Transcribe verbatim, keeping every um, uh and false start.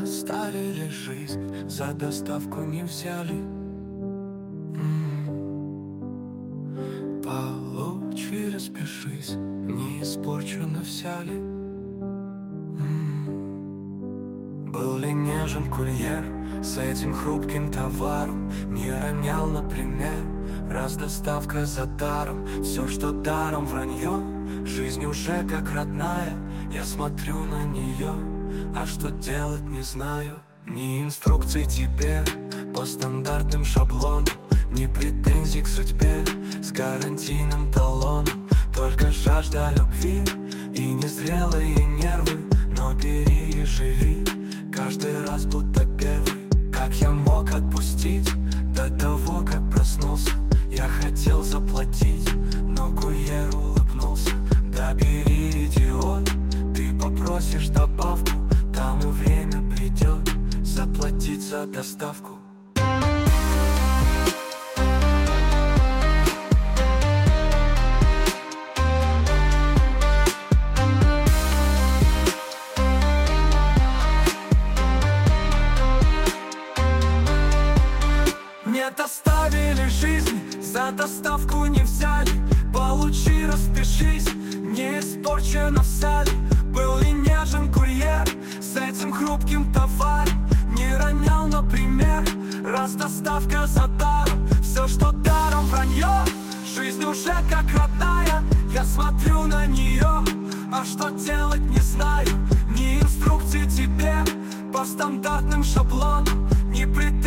оставили жизнь, за доставку не взяли. М-м-м. Получи, распишись, не испорчена вся ли. М-м-м. Был ли нежен курьер с этим хрупким товаром, не ронял, например, раз доставка за даром. Все, что даром, вранье, жизнь уже как родная. Я смотрю на нее, а что делать не знаю. Ни инструкций тебе по стандартным шаблонам, ни претензий к судьбе с гарантийным талоном. Только жажда любви и незрелые нервы. Но бери и живи каждый раз будто первый. Как я мог отпустить до того, как проснулся? Я хотел заплатить, но курьер улыбнулся. Да бери, идиот, ты попросишь добавку, там и время придет заплатить за доставку. Не доставили жизнь, за доставку не взяли. Получи, распишись, не испорчена вся ли. Был ли нежен курьер с этим хрупким товаром, не ронял, например, раз доставка за даром. Все, что даром, вранье, жизнь уже как родная. Я смотрю на нее, а что делать не знаю. Ни инструкций тебе по стандартным шаблонам, ни претензий